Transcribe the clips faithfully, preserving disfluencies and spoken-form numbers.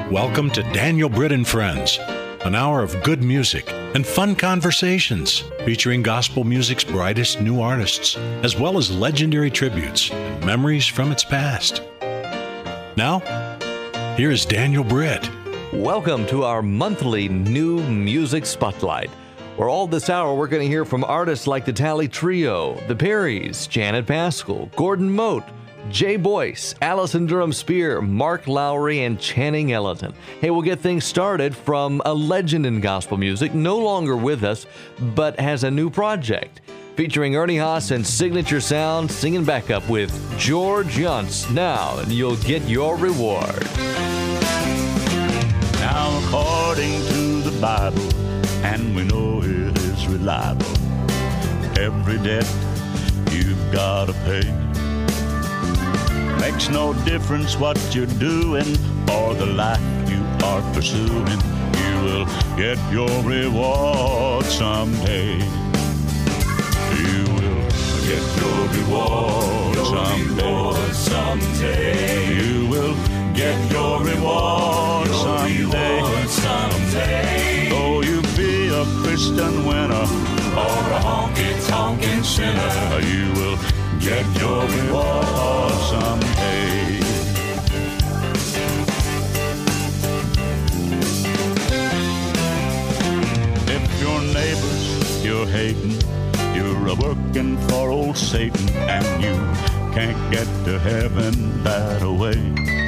Welcome to Daniel Britt and Friends, an hour of good music and fun conversations featuring gospel music's brightest new artists, as well as legendary tributes and memories from its past. Now, here is Daniel Britt. Welcome to our monthly New Music Spotlight, where all this hour we're going to hear from artists like the Tally Trio, the Perrys, Janet Paschal, Gordon Mote, Jay Boyce, Allison Durham Spear, Mark Lowry, and Channing Ellington. Hey, we'll get things started from a legend in gospel music, no longer with us, but has a new project. Featuring Ernie Haas and Signature Sound, singing back up with George Yunts. Now, you'll get your reward. Now, according to the Bible, and we know it is reliable, every debt you've got to pay. Makes no difference what you're doing or the life you are pursuing. You will get your reward someday. You will get your reward your someday. Reward someday. You will get your reward your someday. Reward someday. Though you be a Christian winner or a honky-tonkin' sinner, you will get your reward someday. If your neighbors you're hating, you're a working for old Satan, and you can't get to heaven that way.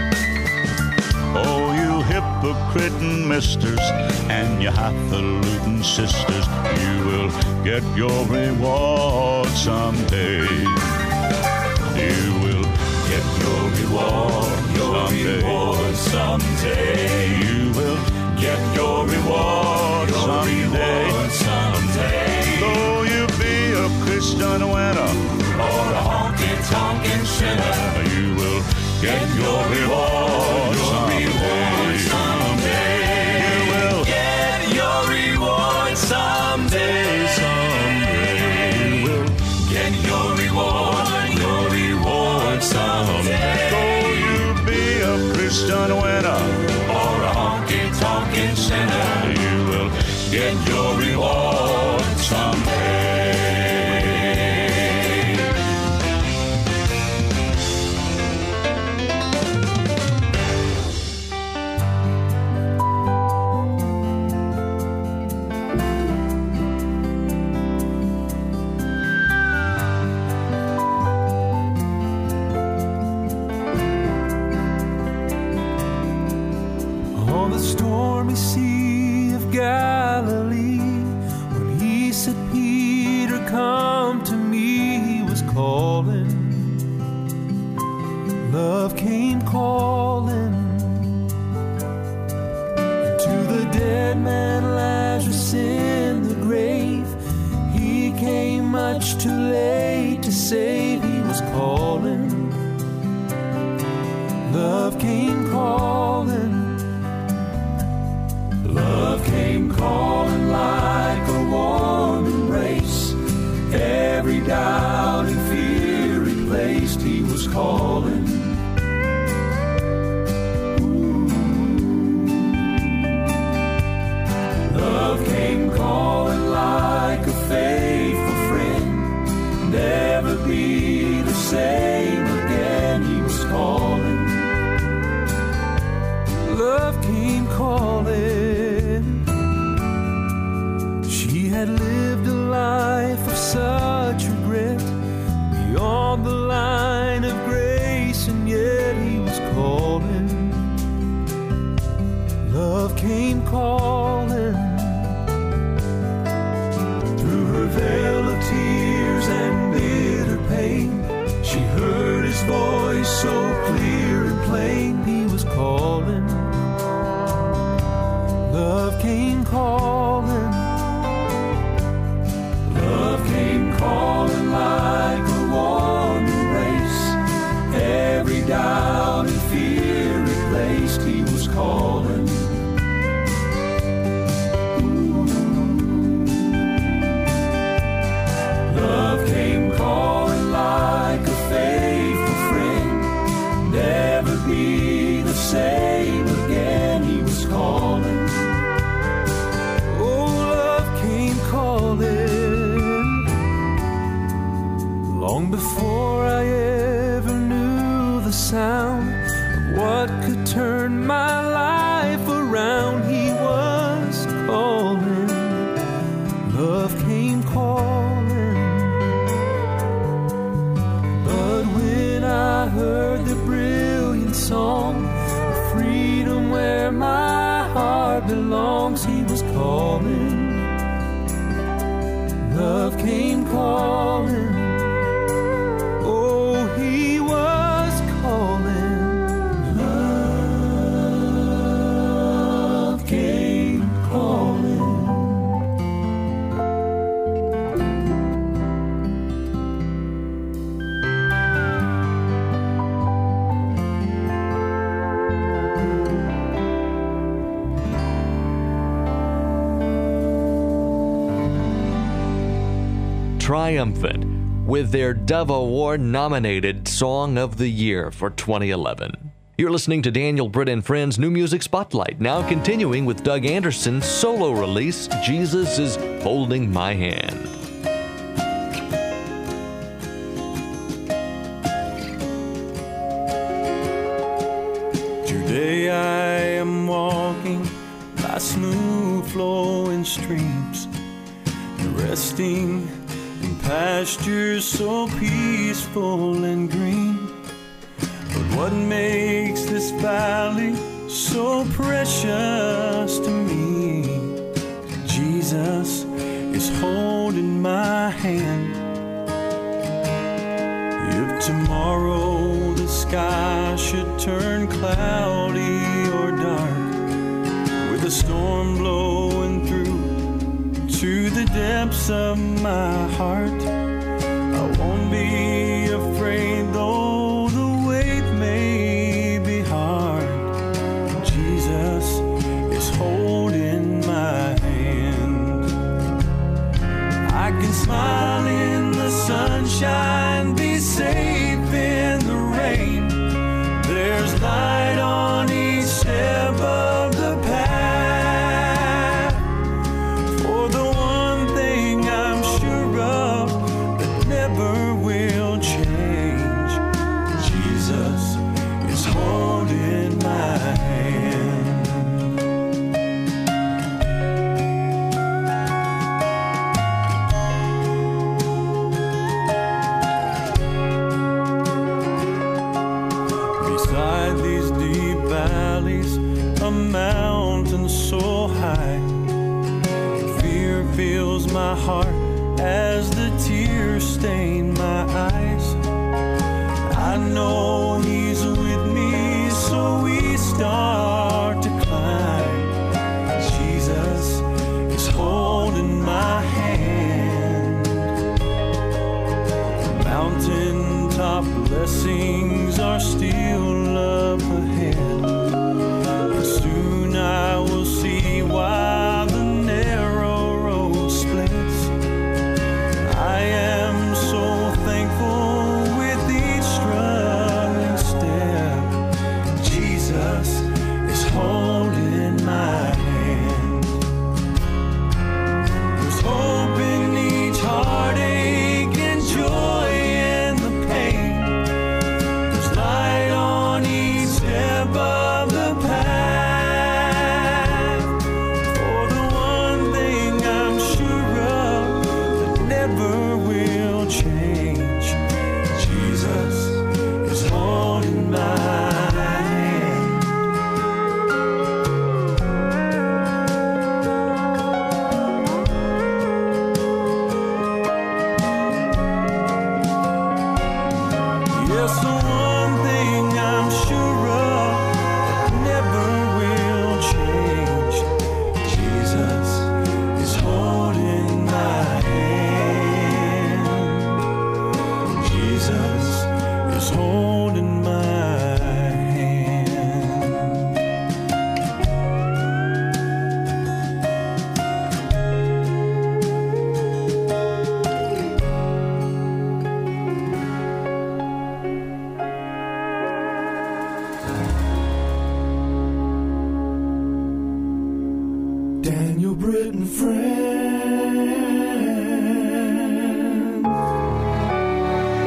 Oh, you hypocrite misters and you highfalutin sisters, you will get your reward someday. You will get your reward, your someday. reward someday. You will get your reward, your someday. Reward someday. Though you be a Christian winner or a honky-tonkin' sinner, you will get your reward your someday. Reward someday. You will get your reward someday. Someday. You will get your reward, your reward someday. Though you be a Christian winner or a honky-tonkin' sinner, you will get your reward someday. Sea of Galilee, when he said, Peter, come to me, he was calling. Love came calling. And to the dead man Lazarus in the grave, he came much too late to save. He was calling. Love came calling. Love came calling like a warm embrace. Every doubt and fear replaced. He was calling. Ooh. Love came calling like a faithful friend. Never be the same again. He was calling. Love came calling. Had lived a life of such regret, beyond the line of grace, and yet he was calling. Love came calling. Through her veil of tears and bitter pain, she heard Long before I ever knew the sound of what could turn my life around, He was calling, love came calling. But when I heard the brilliant song of freedom where my heart belongs, He was calling, love came calling. Oh, He was calling, love came calling. Triumphant with their Dove Award-nominated Song of the Year for twenty eleven. You're listening to Daniel Britt and Friends New Music Spotlight, now continuing with Doug Anderson's solo release, Jesus is Holding My Hand. Today I am walking by smooth flowing streams, resting in pastures so peaceful and green. But what makes this valley so precious to me? Jesus is holding my hand. If tomorrow the sky should turn cloudy or dark, with a storm blowing through to the depths of my heart, I won't be afraid though the weight may be hard. Jesus is holding my hand. I can smile in the sunshine, be safe in the rain. There's light on each step of the path. For the one thing I'm sure of that never will change, Jesus is holding my hand. Beside these deep valleys, a mountain so high, fear fills my heart as the tears stain my eyes. I know He's with me, so we start to climb. Jesus is holding my hand. Mountaintop blessings are still up ahead, and soon I will see why the narrow road splits. I am so thankful with each struggling step. Jesus is holding my hand. There's hope in each heartache and joy in the pain. There's light on each step of the path. For the one thing I'm sure of that never will change, Jesus is holding my hand. Yes, the one thing I'm sure of that never will change, Jesus is holding my hand. Jesus is holding my hand. Daniel Britt and Friends.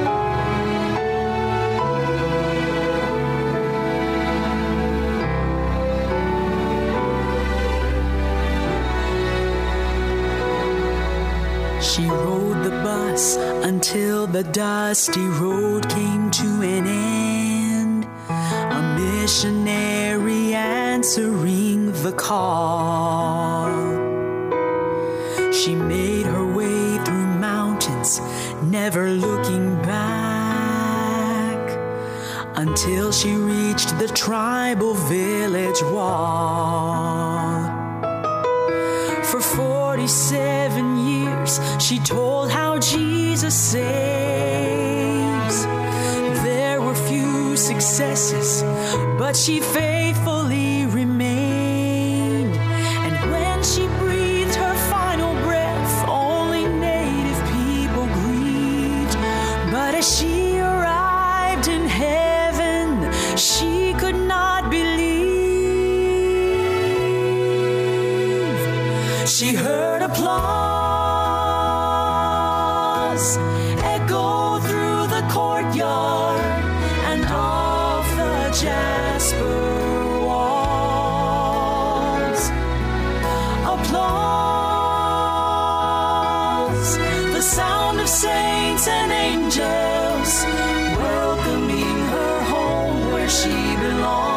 until the dusty road came to an end. A missionary answering the call. She made her way through mountains, never looking back, until she reached the tribal village wall. For forty-seven years, she told how Jesus saves. There were few successes, but she faithfully remained. And when she breathed her final breath, only native people grieved. But as she arrived in heaven, she could not believe. She heard applause echo through the courtyard and off the jasper walls. Applause, the sound of saints and angels welcoming her home where she belonged.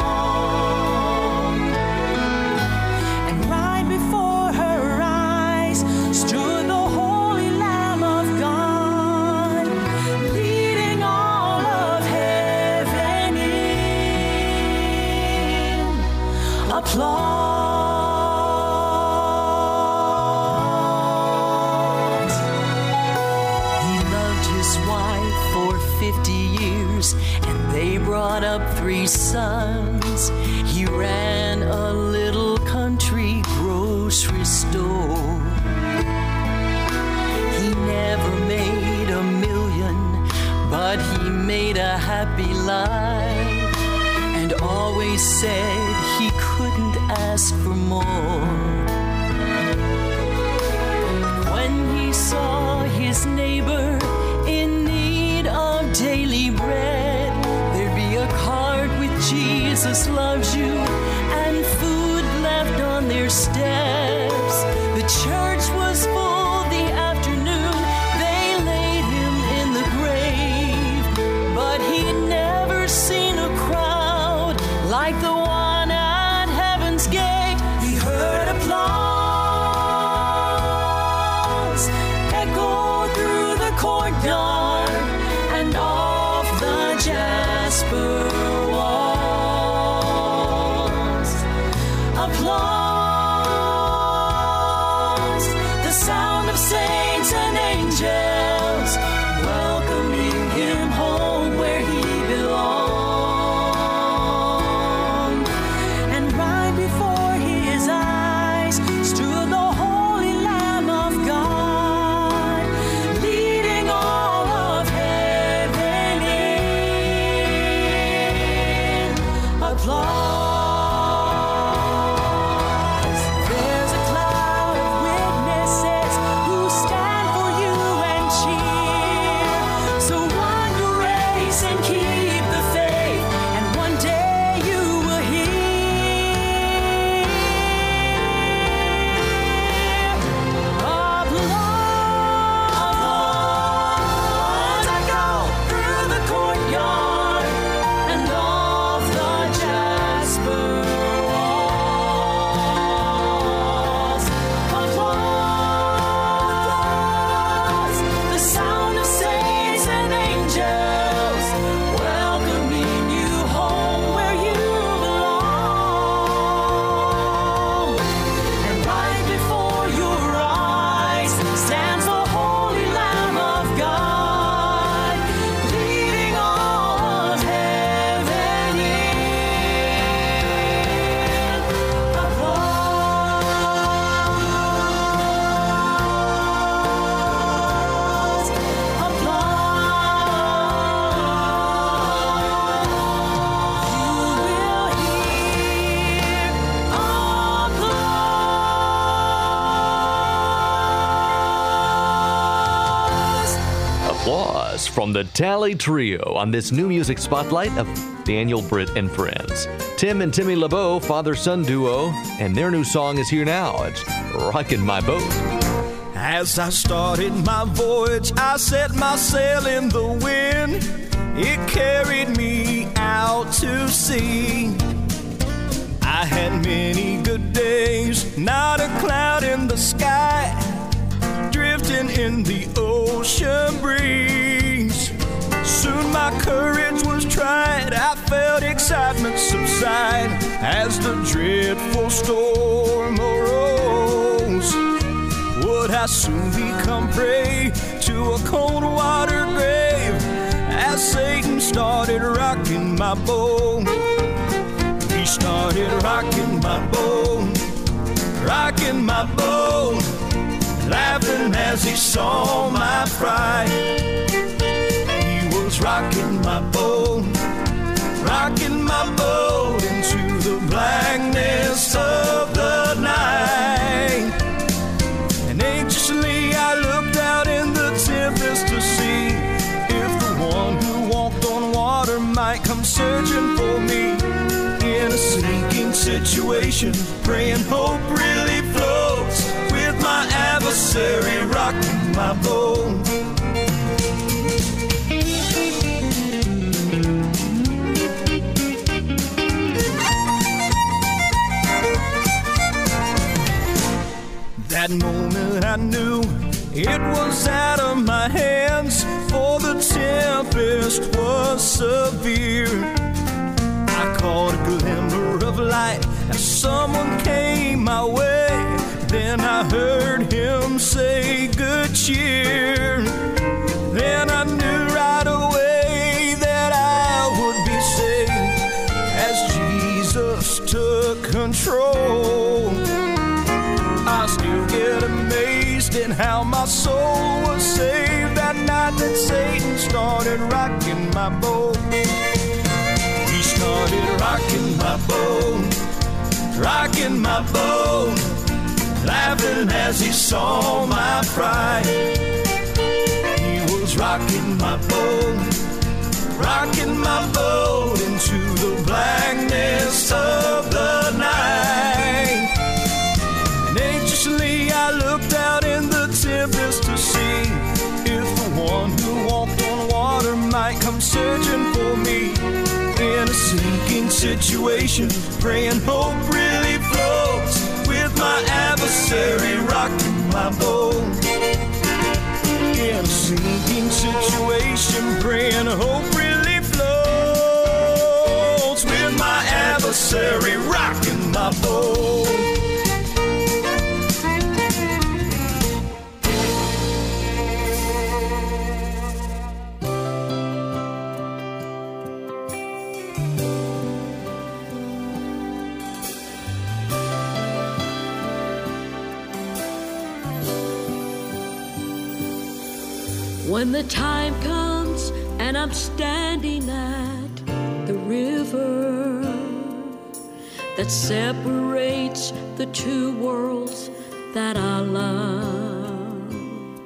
And right before her eyes stood the Holy Lamb of God, leading all of heaven in. Applause. He loved his wife for fifty years, and they brought up three sons. He ran a little country grocery store. He never made a million, but he made a happy life, and always said he couldn't ask for more. When he saw his neighbor in need of daily bread, there'd be a card with Jesus loves you and food left on their steps. The church was full the afternoon they laid him in the grave, but he'd never seen a crowd like the one at heaven's gate. He heard applause echo through the courtyard and off the jasper walls. Applause, the sound of saints and angels welcoming him home where he belonged. And right before his eyes stood the Holy Lamb of God, leading all of heaven in. Applause. There's a cloud of witnesses who stand for you and cheer. So run your race and keep the faith, and one day you will hear. Applause. I go through the courtyard and off the jasper walls. Applause, the sound of saints and angels welcoming you home where you belong. And right before your eyes stands the Holy Lamb of God, leading all of heaven in. Applause, applause. Applause from the Tally Trio on this new music spotlight of Daniel Britt and Friends. Tim and Timmy LeBeau, father-son duo, and their new song is here now. It's Rockin' My Boat. As I started my voyage, I set my sail in the wind. It carried me out to sea. I had many good days, not a cloud in the sky, drifting in the ocean breeze. Soon my courage was tried, I felt excitement subside as the dreadful storm arose. Would I soon become prey to a cold water grave as Satan started rocking my boat? He started rocking my boat, rocking my boat, laughing as he saw my pride. He was rocking my boat, rocking my boat into the blackness of the night. And anxiously I looked out in the tempest to see if the one who walked on water might come searching for me. In a sinking situation, praying hope really floats, with my adversary rocking my boat. That moment I knew it was out of my hands, for the tempest was severe. I caught a glimmer of light as someone came my way. Then I heard him say, "Good cheer." Then I knew right away that I would be saved as Jesus took control. I still get amazed at how my soul was saved that night that Satan started rocking my boat. He started rocking my boat, rocking my boat, laughing as he saw my pride. He was rocking my boat, rocking my boat into the blackness of the night. And anxiously I looked out in the tempest to see if the one who walked on water might come searching for me. In a sinking situation, praying hope really floats, with my adversary rocking my boat. In a sinking situation, praying hope really floats, with my adversary rocking my boat. When the time comes and I'm standing at the river that separates the two worlds that I love,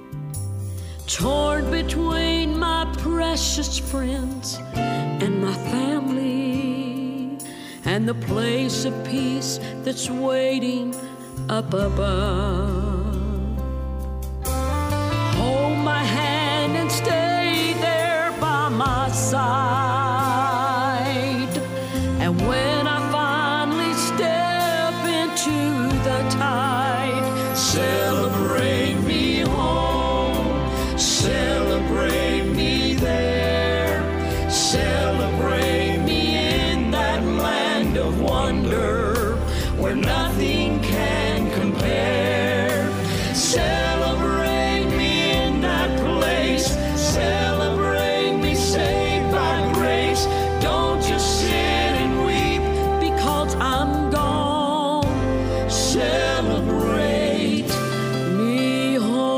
torn between my precious friends and my family, and the place of peace that's waiting up above, hold my hand and stay there by my side. And when I finally step into the tide, celebrate me home, celebrate me there, celebrate me in that land of wonder where nothing can compare. Celebrate me in that place, celebrate me saved by grace. Don't just sit and weep because I'm gone. Celebrate me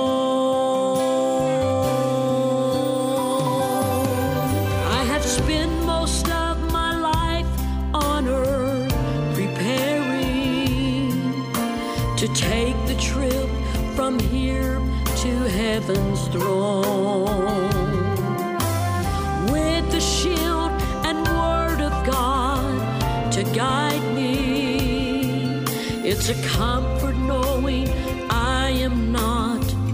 home. I have spent most of my life on earth preparing to take the trip from here to heaven's throne, with the shield and word of God to guide me. It's a comfort knowing I am not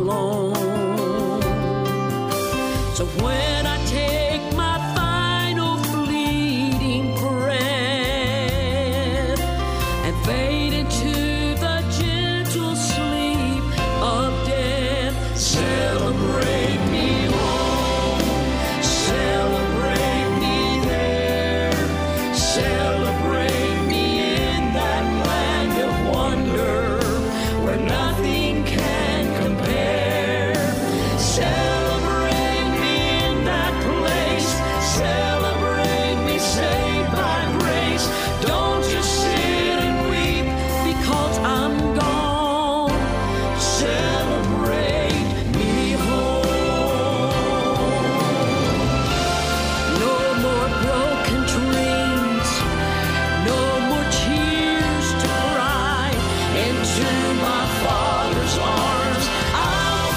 alone. So when I take my final fleeting breath and fade into the gentle sleep of death, celebrate me home, celebrate me there, celebrate me in that land of wonder where nothing can compare. Celebrate me in that place, celebrate me saved by grace. Don't just sit and weep because I'm gone. Celebrate me home. No more broken dreams, no more tears to cry. Into my Father's arms I'll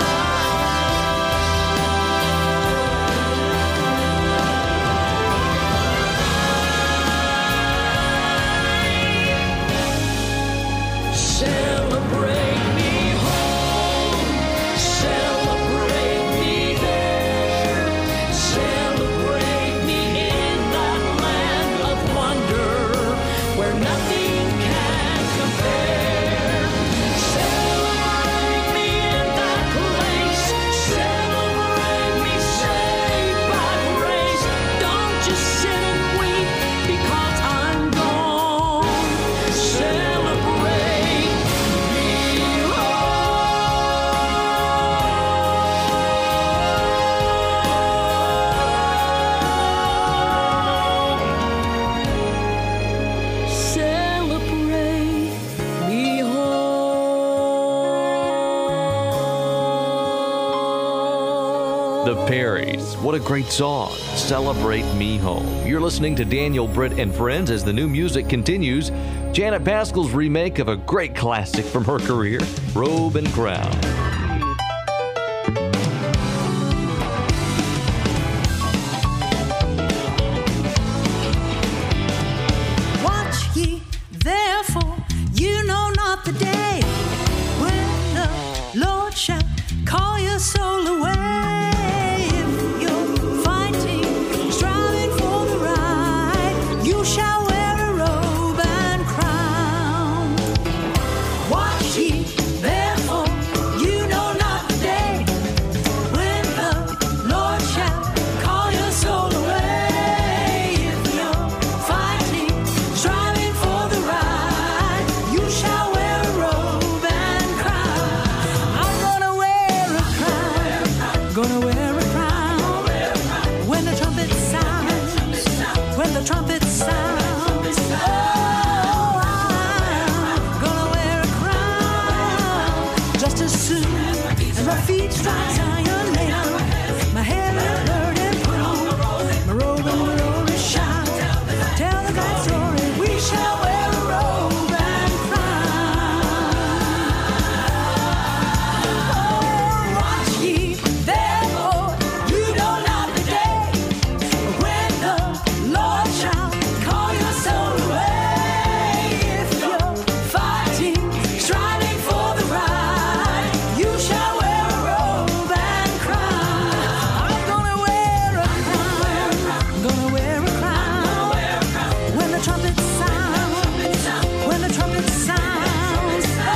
celebrate me home, celebrate me there, celebrate me in that land of wonder where nothing can compare. Celebrate me in that place, celebrate me saved by grace. Don't just sit and weep because I'm gone. Celebrate me home. Celebrate me home. The Perrys. What a great song. Celebrate Me Home. You're listening to Daniel, Britt, and Friends as the new music continues. Janet Paschal's remake of a great classic from her career, Robe and Crown. Watch ye, therefore, you know not the day when the Lord shall call your soul away. If you're fighting, striving for the right, you shall wear a robe and crown. Watch ye, therefore, you know not the day when the Lord shall call your soul away. If you're fighting, striving for the right, you shall wear a robe and crown. I'm gonna wear a crown, gonna wear a crown. When the trumpet sounds, when the trumpet sounds, oh, I'm gonna wear a crown. Just as soon as my feet strike Zion, lay down my heavy burden, put on my robe and glory, shout, tell the God story. We shall wear a robe and crown. Oh, watch ye, therefore, you know not the day when the Lord shall call your soul away. If you're fighting, striving for the right, you shall wear a robe and crown. I'm gonna wear a crown, gonna wear a crown. When the trumpet sounds, when the trumpet sounds, oh,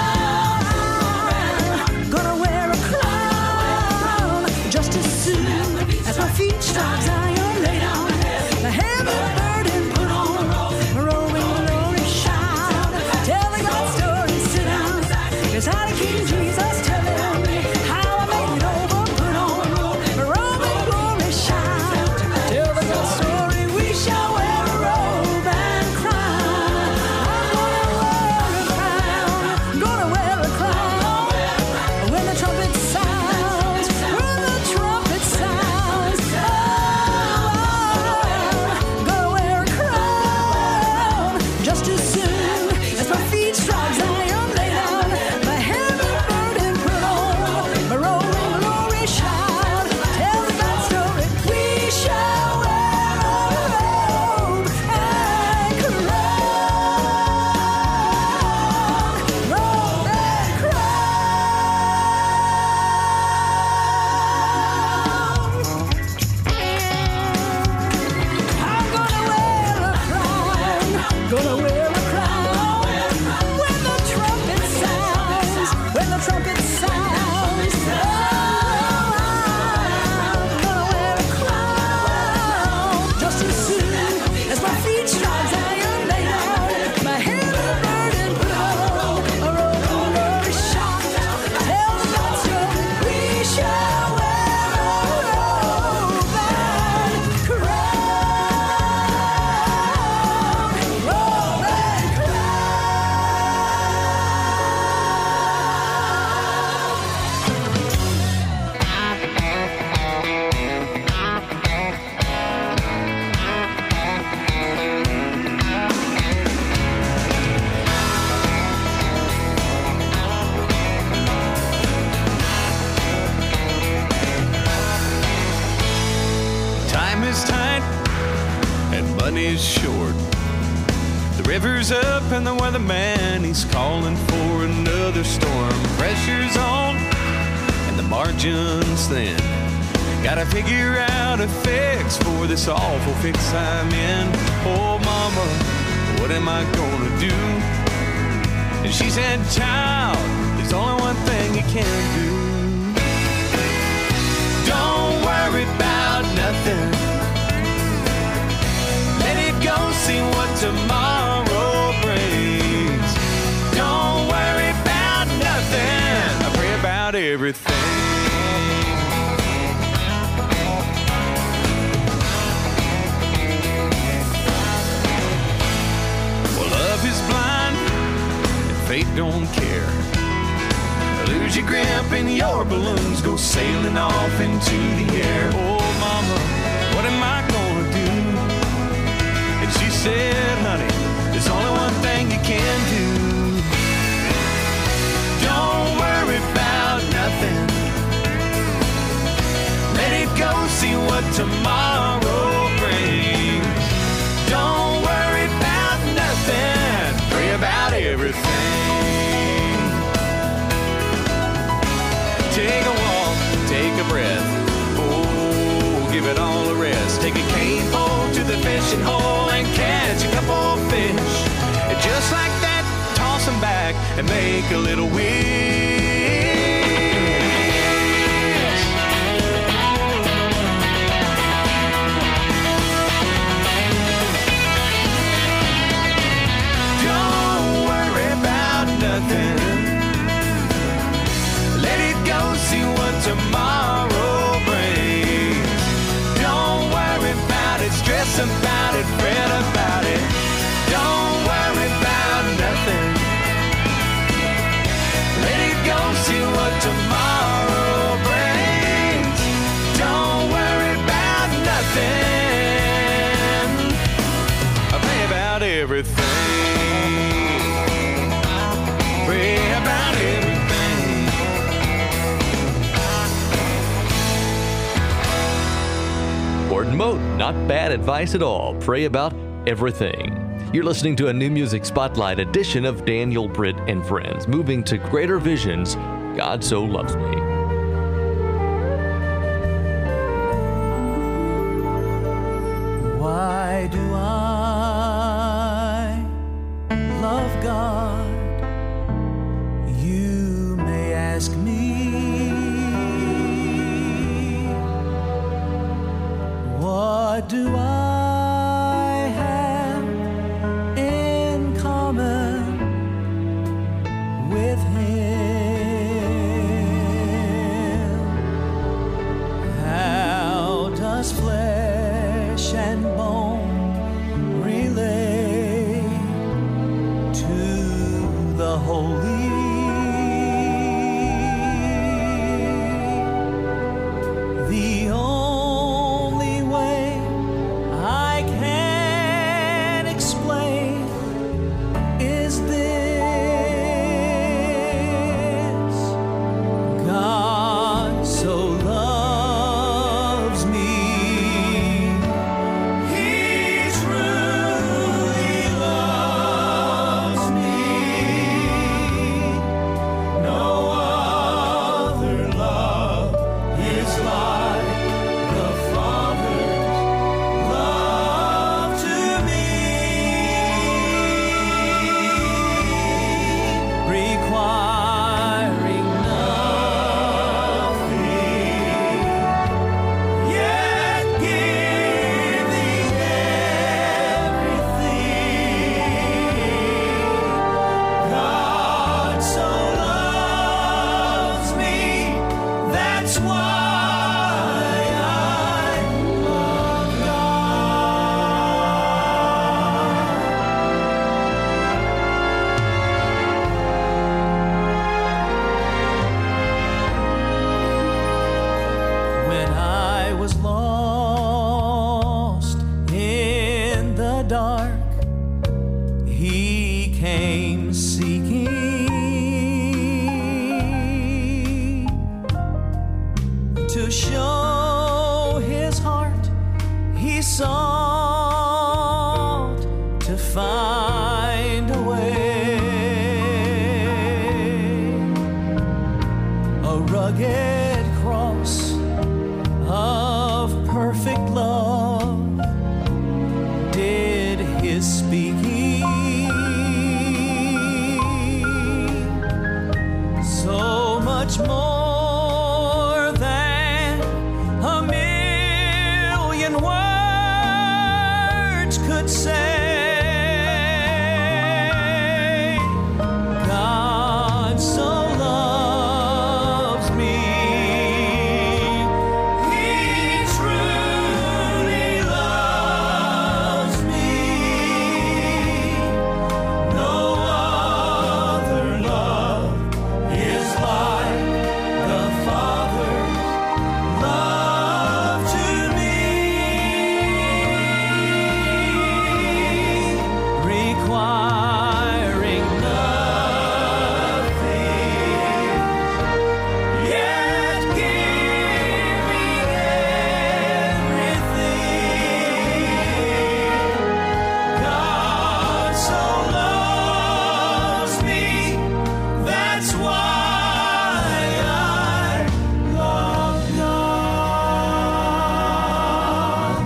I'm gonna wear a crown. Just as soon as my feet strike Zion, lay down the heavy burden, put on my robe and glory, shout, tell the God story, sit down beside King Jesus, tell him how I made it over, put on my robe and glory, shout, tell the God story. We shall wear a robe and crown. I'm gonna wear a crown, gonna wear a crown. When the trumpet sounds, when the trumpet sounds, oh, is short. The river's up and the weatherman, he's calling for another storm. Pressure's on and the margin's thin. Gotta figure out a fix for this awful fix I'm in. Oh, mama, what am I gonna do? And she said, child, there's only one thing you can do. Don't worry about nothing. Let it go, see what tomorrow brings. Don't worry about nothing. I pray about everything. Well, love is blind and fate don't care. Lose your grip and your balloons go sailing off into the air. Oh, mama, what am I gonna do? And she said, honey, there's only one thing you can do. Don't worry about nothing. Let it go, see what tomorrow brings. Don't worry about nothing. Pray about everything. Take a walk, take a breath. Oh, give it all a rest. Take a cane pole to the fishing hole and catch a couple of fish. And just like that, toss them back and make a little wish. Don't worry about nothing. See what tomorrow brings. Don't worry about it, stress about it, fret about it. Don't worry about nothing. Let it go, see what tomorrow brings. Don't worry about nothing. I pray about everything. Pray about everything. Gordon Mote, not bad advice at all. Pray about everything. You're listening to a New Music Spotlight edition of Daniel Britt and Friends, moving to Greater Visions, God So Loves Me. Why do I love God? You may ask me. What do I have in common with Him? How does flesh and bone relate to the holy? The only way I can explain is this: God so loves me, He could say, God so loves me. He truly loves me. No other love is like the Father's love to me, requiring nothing, yet giving everything. God so loves me, that's why I love God.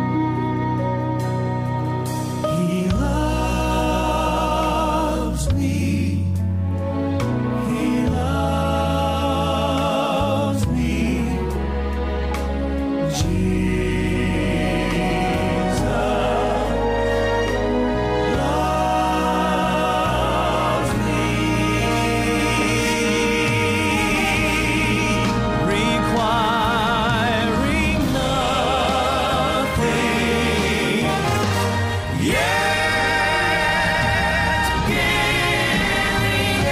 He loves me. He loves me. Jesus loves me, requiring nothing, yet giving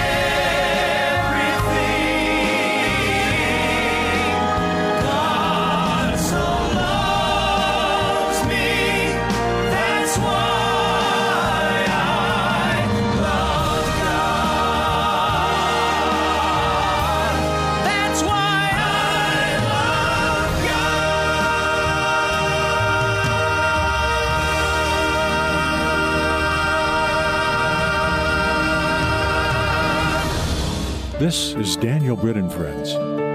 everything. God so loves me, that's why I love God. That's why I love God. This is Daniel Britt and Friends.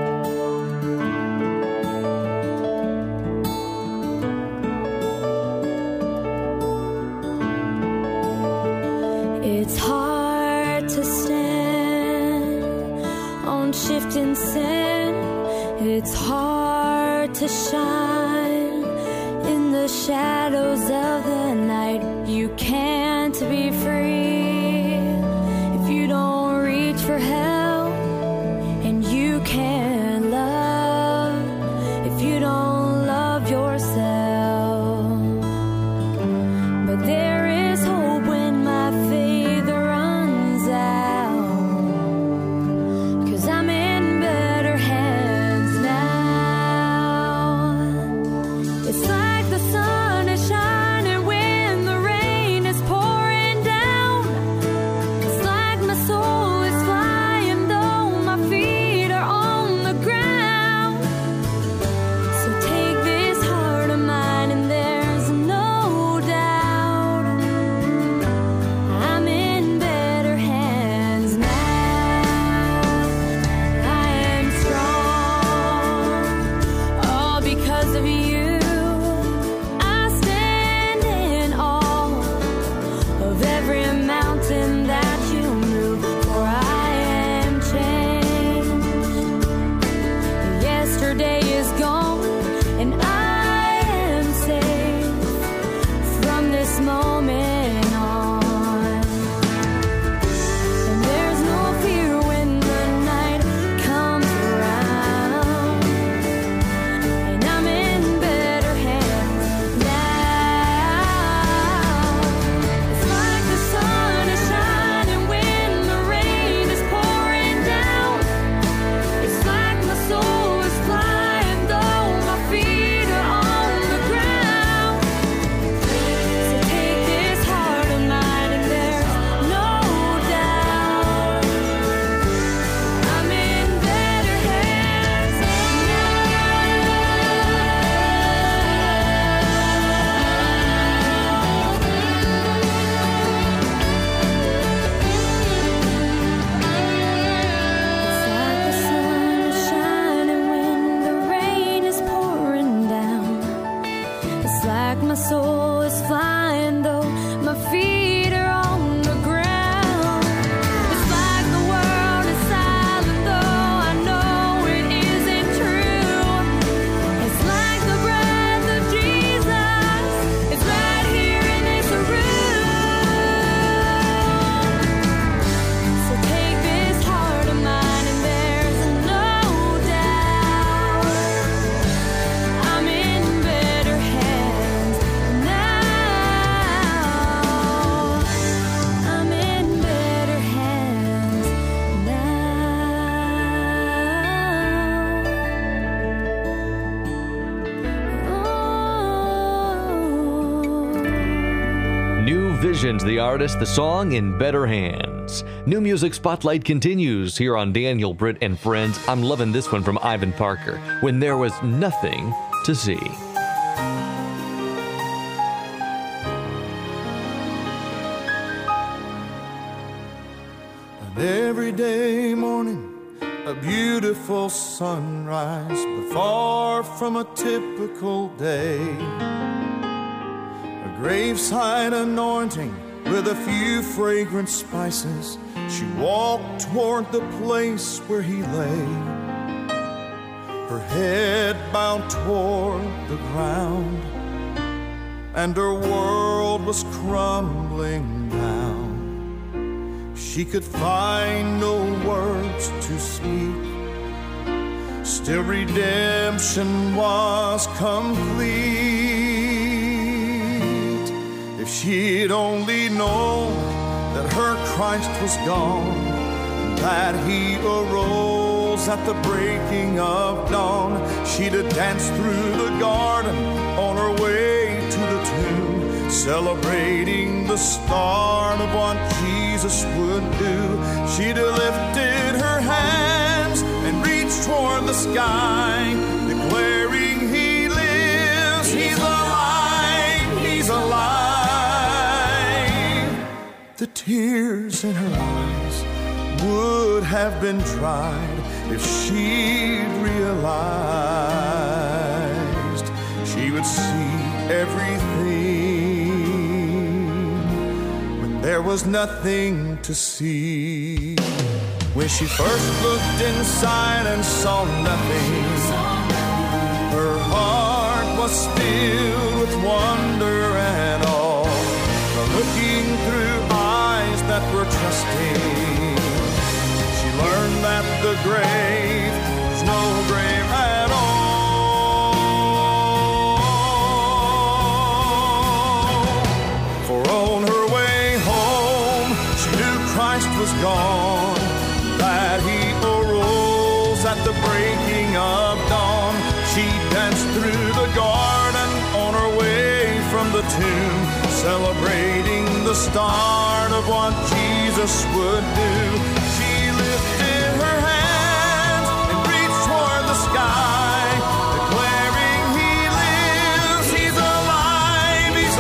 It's hard to stand on shifting sand. It's hard to shine in the shadows of the night. You can't be free if you don't reach for help, and you can't love if you don't love yourself. But there is hope when my faith runs out, 'cause I'm in better hands now. It's like the sun is shining when the rain is pouring down. It's like my soul is flying though my feet are on the ground. So take this heart of mine, and there's no doubt I'm in better hands now. I am strong, all because of you. I stand in awe of every mountain that you move, for I am changed. Yesterday is gone, and I am safe from this moment on. And there's no fear when the night comes around, and I'm in better hands now. It's like the sun is shining when the rain is pouring down. It's like my soul is flying though my feet are on the ground. So take this heart of mine, and there's no doubt I'm in better hands It's like the sun is shining when the rain is pouring down. It's like my soul is flying though my feet are on the ground. It's like the world is silent though I know it isn't true. It's like the breath of Jesus is right here in Vision's the artist, the song In Better Hands. New Music Spotlight continues here on Daniel, Britt, and Friends. I'm loving this one from Ivan Parker, When There Was Nothing to See. An everyday morning, a beautiful sunrise, but far from a typical day. A graveside anointing with a few fragrant spices. She walked toward the place where he lay, her head bowed toward the ground, and her world was crumbling down. She could find no words to speak. Still redemption was complete. If she'd only known that her Christ was gone, that he arose at the breaking of dawn, she'd have danced through the garden on her way to the tomb, celebrating the start of what Jesus would do. She'd have lifted her hands and reached toward the sky, declaring he lives, he's alive, he's alive. The tears in her eyes would have been dried if she'd realized she would see everything when there was nothing to see. When she first looked inside and saw nothing, her heart was filled with wonder and awe. But looking through eyes that were trusting, she learned that the grave was no grave at all. For on her way home, she knew Christ was gone, that he arose at the breaking of dawn. She danced through the garden on her way from the tomb, celebrating the start of what Jesus would do. She lifted her hands and reached toward the sky, declaring he lives, he's alive, he's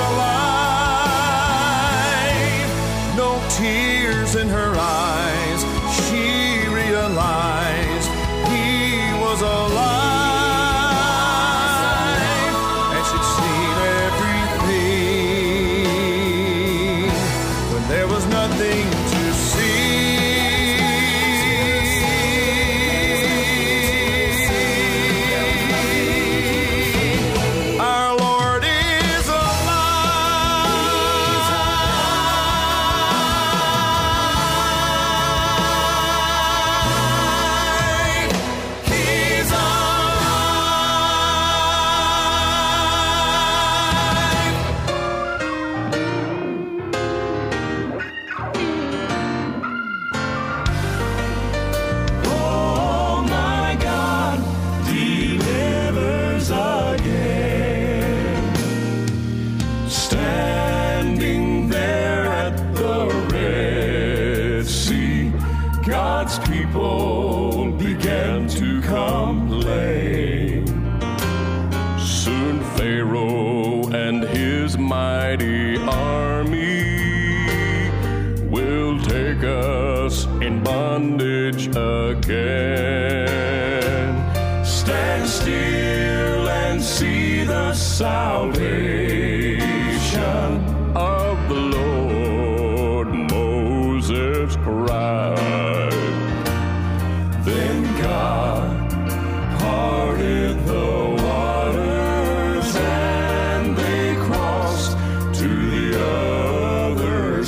alive. No tears in her eyes, she realized he was alive, and she'd seen everything when there was nothing to see. Our Lord is alive. He's Oh my God, delivers again. Standing there at the Red Sea, God's people began to complain. Soon Pharaoh and his mighty army will take us in bondage again. Stand still and see the salvation of the Lord, Moses cried. Then God parted the waters and they crossed to the other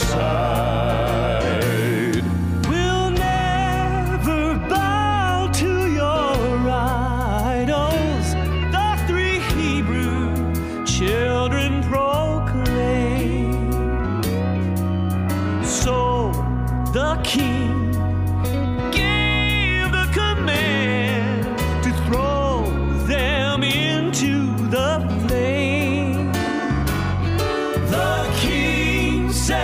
side. We'll never bow to your idols, the three Hebrew children proclaim. So the king gave the command to throw them into the flame. The king said,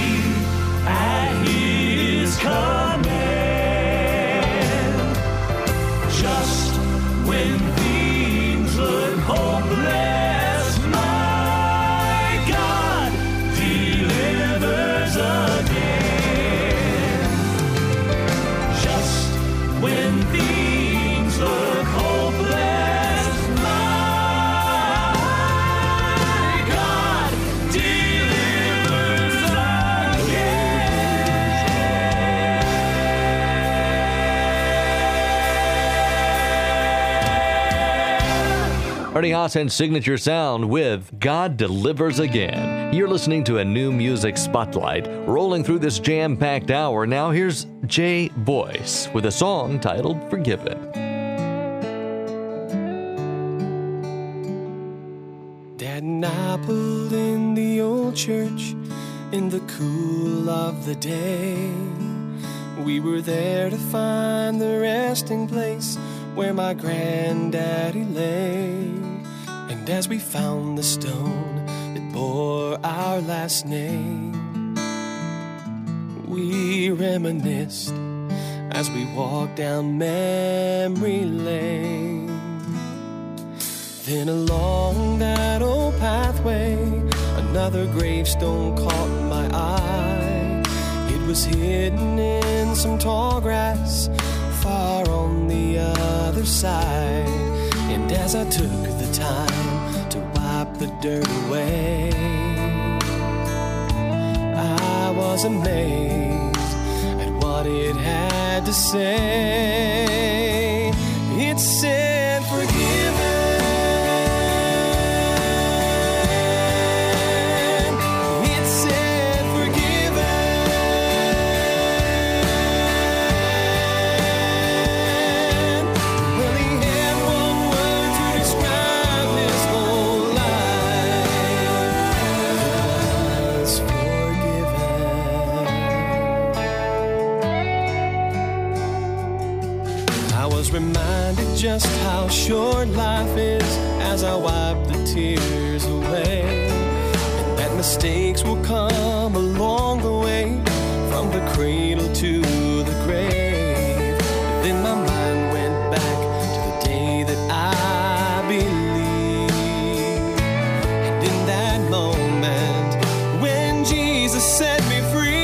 at his command. Just when things look hopeless, my God delivers again. Just when things look hopeless, my God delivers again. Ernie Haas Signature Sound with God Delivers Again. You're listening to a new music spotlight rolling through this jam-packed hour. Now here's Jay Boyce with a song titled Forgiven. Dad and I pulled in the old church in the cool of the day. We were there to find the resting place where my granddaddy lay. And as we found the stone that bore our last name, we reminisced as we walked down memory lane. Then along that old pathway, another gravestone caught my eye. It was hidden in some tall grass far on the other side. And as I took the time to wipe the dirt away, I was amazed at what it had to say. It said, forgiven. Reminded just how short life is as I wipe the tears away, and that mistakes will come along the way from the cradle to the grave. Then my mind went back to the day that I believed, and in that moment when Jesus set me free,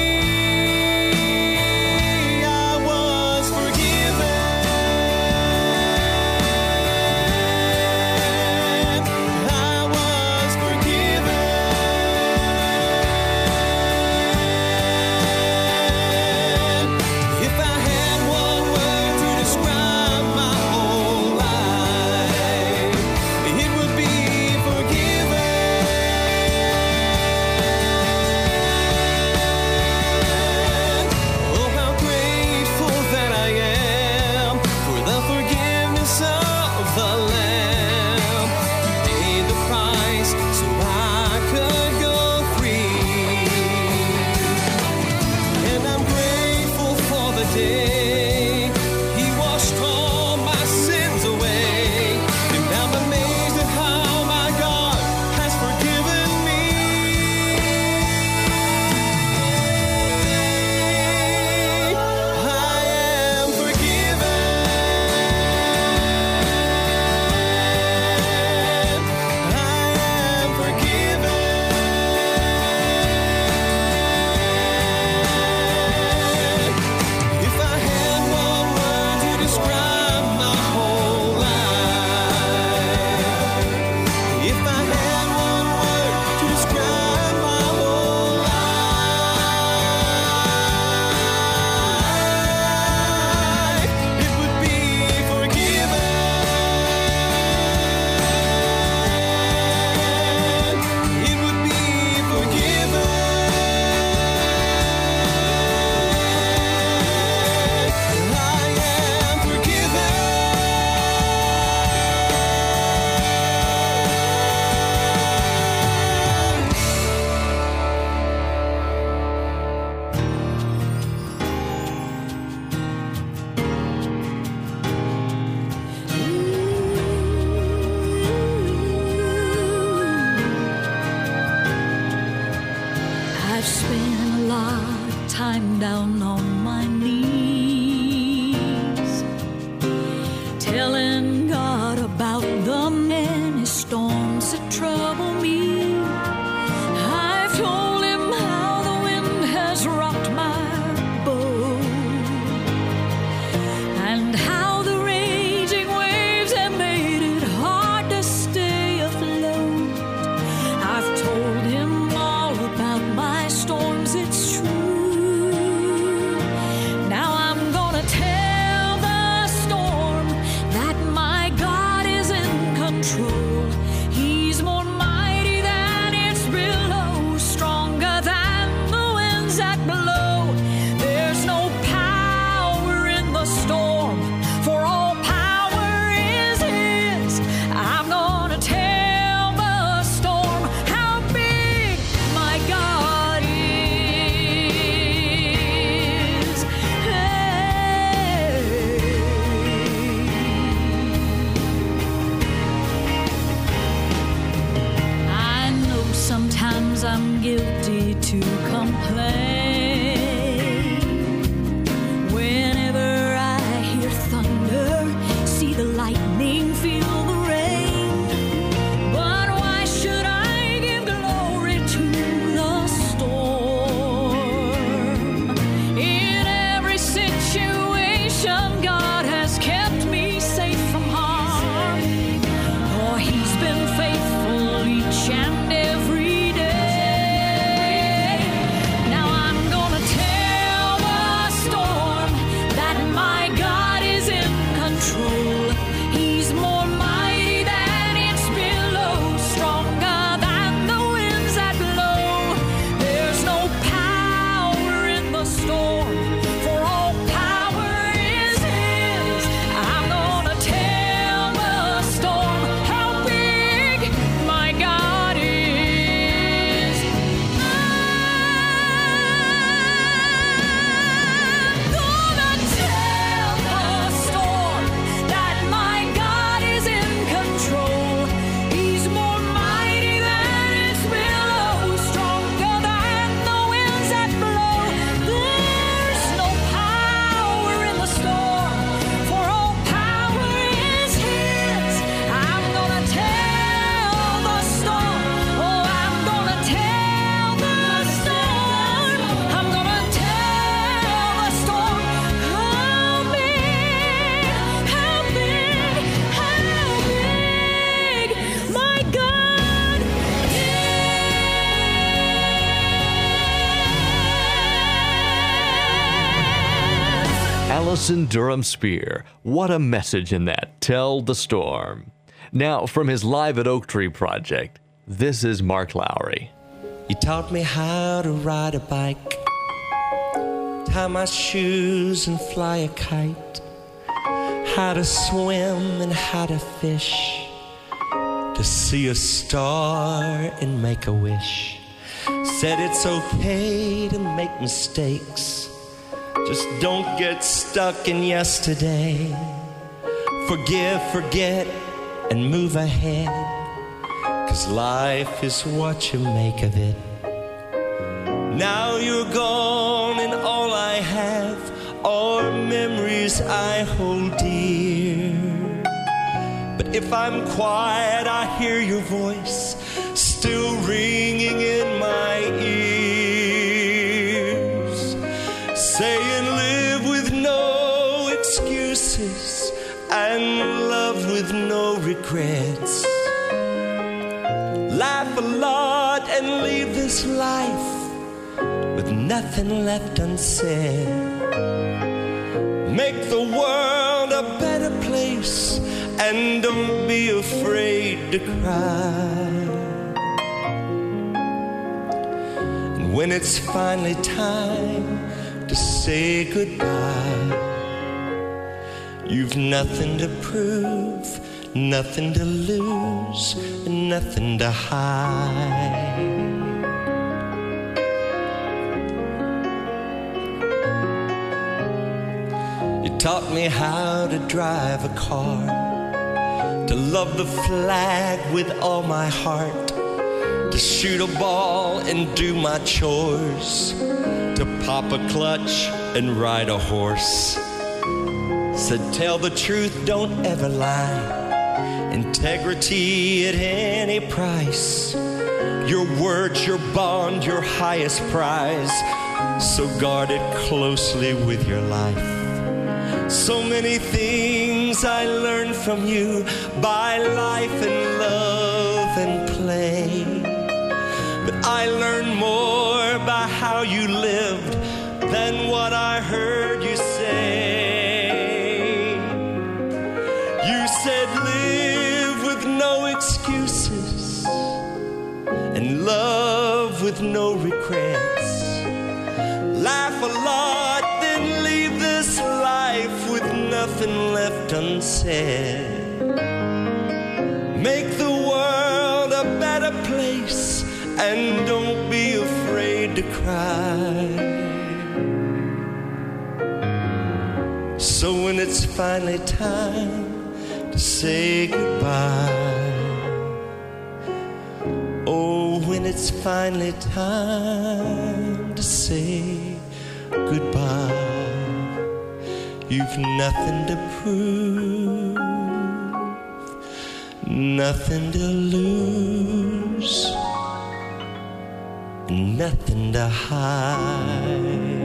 if I had I'm down on my knees, telling God about the many storms that trouble me. I've told him how the wind has rocked my boat, and how the raging waves have made it hard to stay afloat. I've told him all about my storms, it's true. Now I'm gonna tell the storm that my God is in control. He's more mighty than its billows, stronger than the winds that blow. There's no power in the storm, for all power is his. I'm gonna tell the storm how big my God is. Hey. I know sometimes I'm guilty to complain. Whenever I hear thunder, see the lightning, feel the rain. But why should I give glory to the storm? In every situation, God has kept me safe from harm. For he's been faithful each and every day. Now I'm gonna tell the storm that my God is in control. He's more mighty than its billows, stronger than the winds that blow. There's no power in the storm, for all power is his. I'm gonna tell the storm how big my God is. I'm gonna tell the storm that my God is in control. He's more mighty than its billows, stronger than the winds that blow. There's no power in the storm, for all power is his. I'm gonna tell the storm, oh, I'm gonna tell the storm, I'm gonna tell the storm how big, how big, how big my God is. Allison Durham Spear. What a message in that. Tell the storm. Now, from his Live at Oak Tree project, this is Mark Lowry. You taught me how to ride a bike, tie my shoes and fly a kite, how to swim and how to fish, to see a star and make a wish. Said it's okay to make mistakes, just don't get stuck in yesterday. Forgive, forget, and move ahead, 'cause life is what you make of it. Now you're gone and all I have are memories I hold dear. But if I'm quiet, I hear your voice still ringing in my ears, saying live with no excuses and love with no regrets. Laugh a lot and leave this life with nothing left unsaid. Make the world a better place and don't be afraid to cry. And when it's finally time to say goodbye, you've nothing to prove, nothing to lose, and nothing to hide. You taught me how to drive a car, to love the flag with all my heart, to shoot a ball and do my chores, to pop a clutch and ride a horse. Said, tell the truth, don't ever lie. Integrity at any price. Your word's your bond, your highest prize. So guard it closely with your life. So many things I learned from you by life and love and play. But I learned more by how you lived than what I heard you say. You said live with no excuses and love with no regrets. Laugh a lot, then leave this life with nothing left unsaid. Make the world a better place and don't be afraid to cry. So when it's finally time to say goodbye, oh, when it's finally time to say goodbye, you've nothing to prove, nothing to lose, nothing to hide.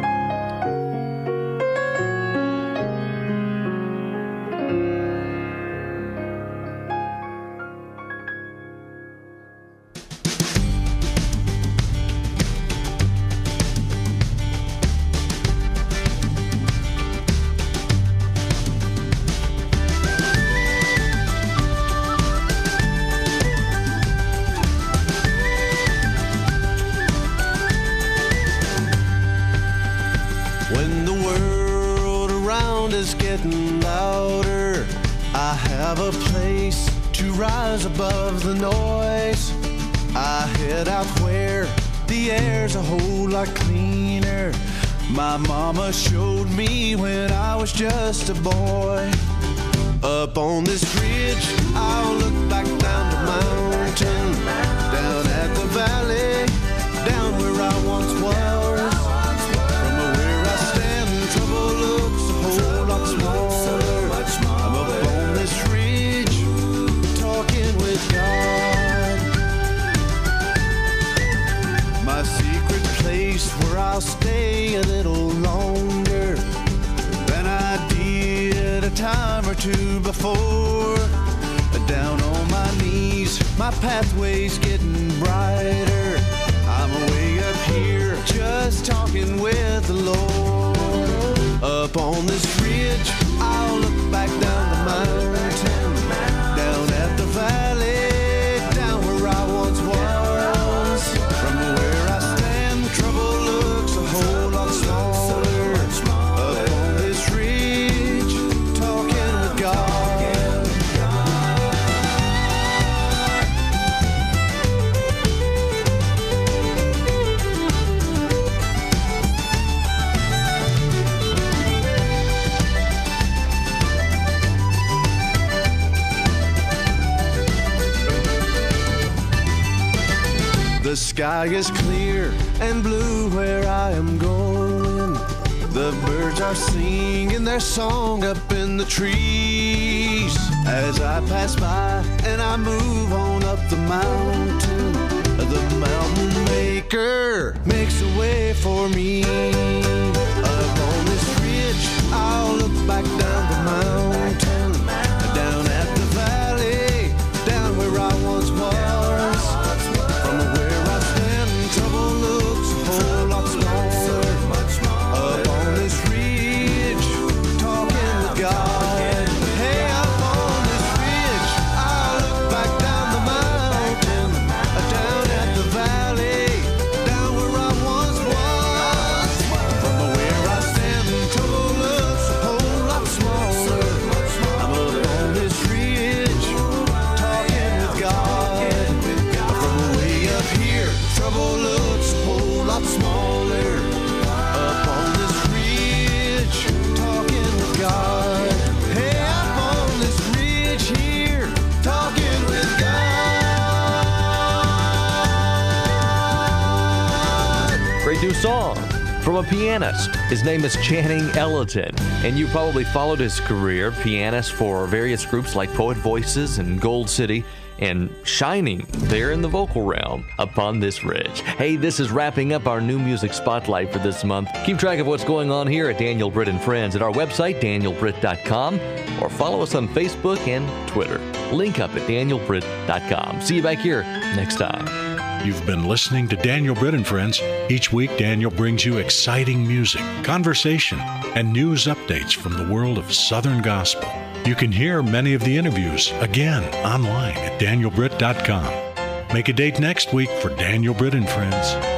Above the noise, I head out where the air's a whole lot cleaner. My mama showed me when I was just a boy. Up on this ridge, I'll look back down the mountain, down at the valley, down where I once was. From where I stand, trouble looks a whole lot smaller. I'm up on this ridge, talking with God, my secret place where I'll stay a little longer than I did a time or two before. Down on my knees, my pathway's getting brighter. I'm way up here, just talking with the Lord. Up on this ridge, I'll look back down the mountain, down at the valley, down where I once was. From where I stand, trouble looks a whole lot smaller. Up on this ridge, talking with God. The sky is clear and blue where I am going. The birds are singing their song up in the trees. As I pass by and I move on up the mountain, the mountain maker makes a way for me. Up on this ridge, I'll look back down the mountain, down at the valley, down where I once was. From where I stand, trouble looks a whole lot smaller. Up on this ridge, talking with God. Hey, up on this ridge, I'll look back down the mountain, down at the valley, down where I once was. from a pianist. His name is Channing Ellerton, and you probably followed his career, pianist for various groups like Poet Voices and Gold City, and shining there in the vocal realm upon this ridge. Hey, this is wrapping up our new music spotlight for this month. Keep track of what's going on here at Daniel Britt and Friends at our website, daniel britt dot com, or follow us on Facebook and Twitter. Link up at daniel britt dot com. See you back here next time. You've been listening to Daniel Britt and Friends. Each week, Daniel brings you exciting music, conversation, and news updates from the world of Southern Gospel. You can hear many of the interviews again online at daniel britt dot com. Make a date next week for Daniel Britt and Friends.